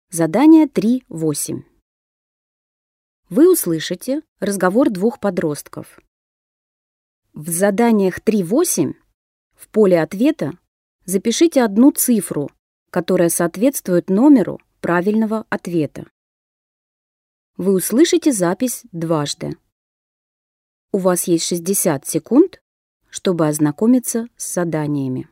Задание 3.8. Вы услышите разговор двух подростков. В заданиях 3.8 в поле ответа запишите одну цифру, которая соответствует номеру правильного ответа. Вы услышите запись дважды. У вас есть 60 секунд, чтобы ознакомиться с заданиями.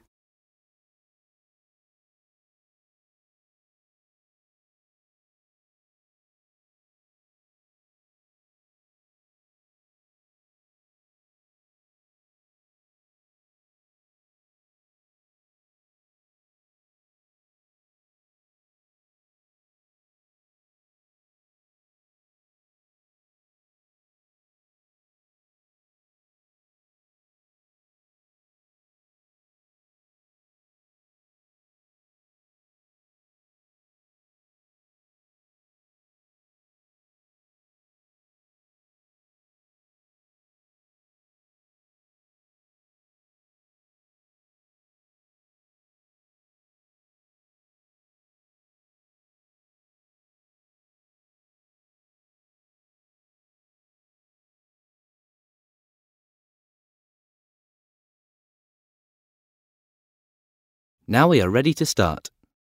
Now we are ready to start.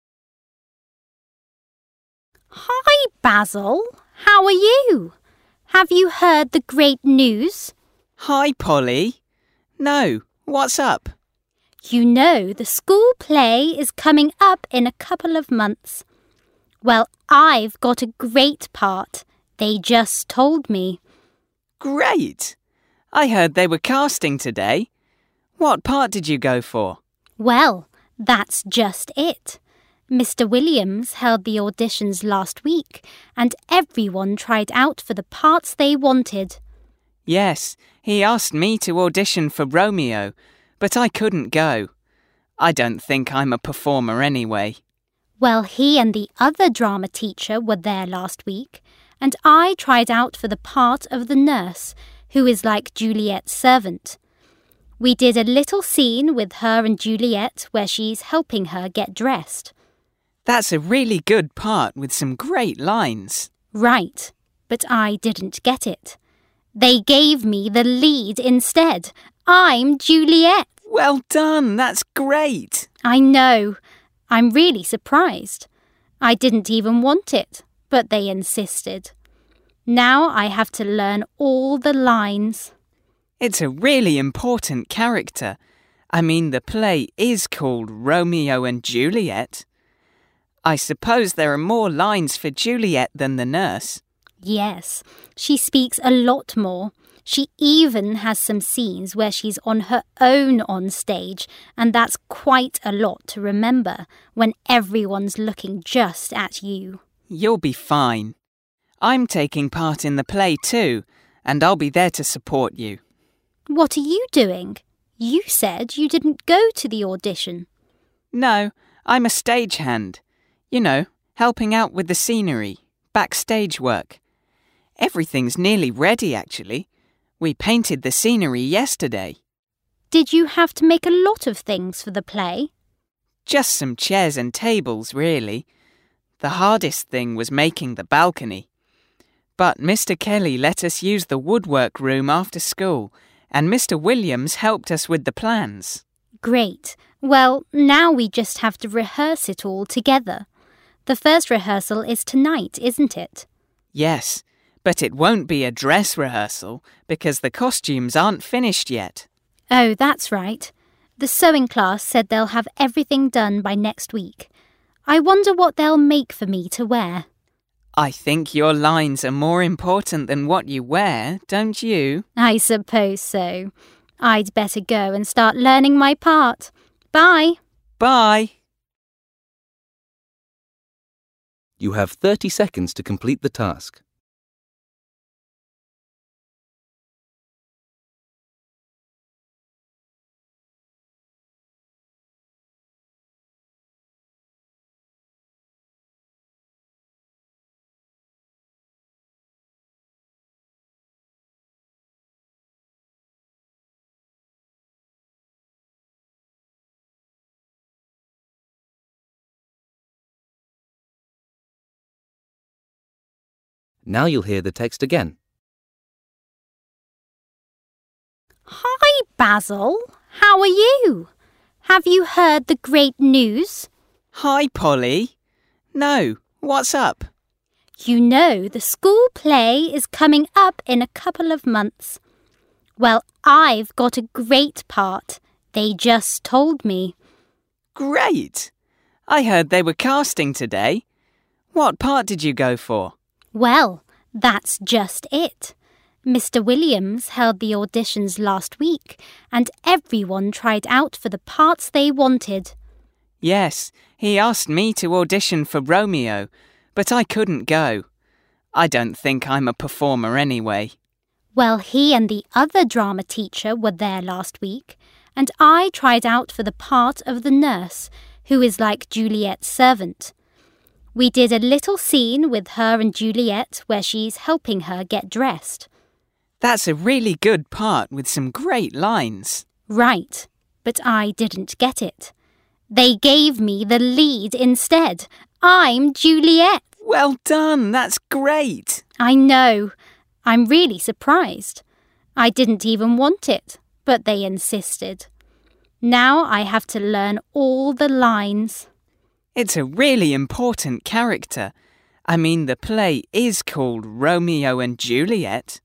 Hi, Basil. How are you? Have you heard the great news? Hi, Polly. No, what's up? You know the school play is coming up in a couple of months. Well, I've got a great part. They just told me. Great! I heard they were casting today. What part did you go for? Well, that's just it. Mr. Williams held the auditions last week, and everyone tried out for the parts they wanted. Yes, he asked me to audition for Romeo, but I couldn't go. I don't think I'm a performer anyway. Well, he and the other drama teacher were there last week, and I tried out for the part of the nurse, who is like Juliet's servant. We did a little scene with her and Juliet where she's helping her get dressed. That's a really good part with some great lines. Right, but I didn't get it. They gave me the lead instead. I'm Juliet. Well done, that's great. I know. I'm really surprised. I didn't even want it, but they insisted. Now I have to learn all the lines. It's a really important character. I mean, the play is called Romeo and Juliet. I suppose there are more lines for Juliet than the nurse. Yes, she speaks a lot more. She even has some scenes where she's on her own on stage, and that's quite a lot to remember when everyone's looking just at you. You'll be fine. I'm taking part in the play too, and I'll be there to support you. What are you doing? You said you didn't go to the audition. No, I'm a stagehand. You know, helping out with the scenery, backstage work. Everything's nearly ready, actually. We painted the scenery yesterday. Did you have to make a lot of things for the play? Just some chairs and tables, really. The hardest thing was making the balcony. But Mr. Kelly let us use the woodwork room after school, and Mr. Williams helped us with the plans. Great. Well, now we just have to rehearse it all together. The first rehearsal is tonight, isn't it? Yes, but it won't be a dress rehearsal because the costumes aren't finished yet. Oh, that's right. The sewing class said they'll have everything done by next week. I wonder what they'll make for me to wear. I think your lines are more important than what you wear, don't you? I suppose so. I'd better go and start learning my part. Bye. Bye. You have 30 seconds to complete the task. Now you'll hear the text again. Hi, Basil. How are you? Have you heard the great news? Hi, Polly. No, what's up? You know the school play is coming up in a couple of months. Well, I've got a great part. They just told me. Great! I heard they were casting today. What part did you go for? Well, that's just it. Mr. Williams held the auditions last week and everyone tried out for the parts they wanted. Yes, he asked me to audition for Romeo, but I couldn't go. I don't think I'm a performer anyway. Well, he and the other drama teacher were there last week, and I tried out for the part of the nurse, who is like Juliet's servant. We did a little scene with her and Juliet where she's helping her get dressed. That's a really good part with some great lines. Right, but I didn't get it. They gave me the lead instead. I'm Juliet. Well done, that's great. I know. I'm really surprised. I didn't even want it, but they insisted. Now I have to learn all the lines. It's a really important character. I mean, the play is called Romeo and Juliet.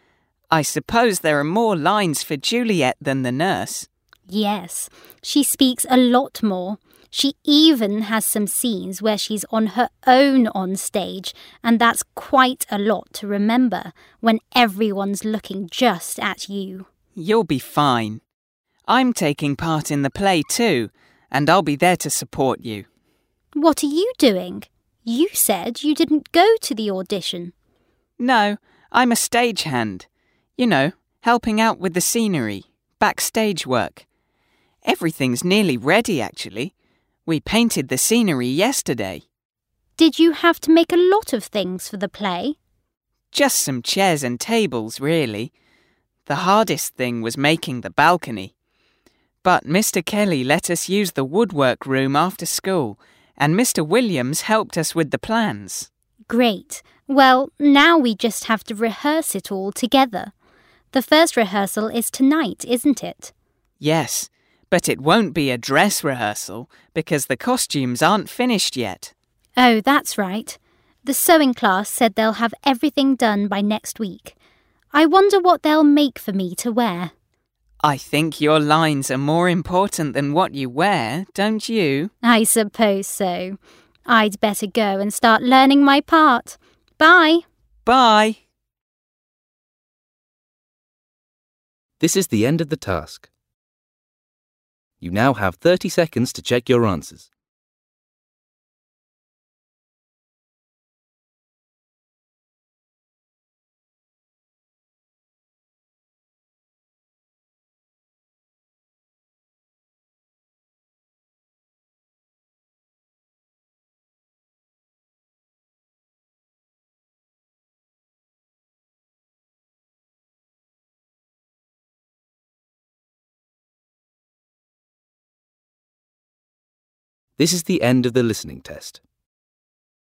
I suppose there are more lines for Juliet than the nurse. Yes, she speaks a lot more. She even has some scenes where she's on her own on stage, and that's quite a lot to remember when everyone's looking just at you. You'll be fine. I'm taking part in the play too, and I'll be there to support you. What are you doing? You said you didn't go to the audition. No, I'm a stagehand. You know, helping out with the scenery, backstage work. Everything's nearly ready, actually. We painted the scenery yesterday. Did you have to make a lot of things for the play? Just some chairs and tables, really. The hardest thing was making the balcony. But Mr. Kelly let us use the woodwork room after school, and Mr. Williams helped us with the plans. Great. Well, now we just have to rehearse it all together. The first rehearsal is tonight, isn't it? Yes, but it won't be a dress rehearsal because the costumes aren't finished yet. Oh, that's right. The sewing class said they'll have everything done by next week. I wonder what they'll make for me to wear. I think your lines are more important than what you wear, don't you? I suppose so. I'd better go and start learning my part. Bye. Bye. This is the end of the task. You now have 30 seconds to check your answers. This is the end of the listening test.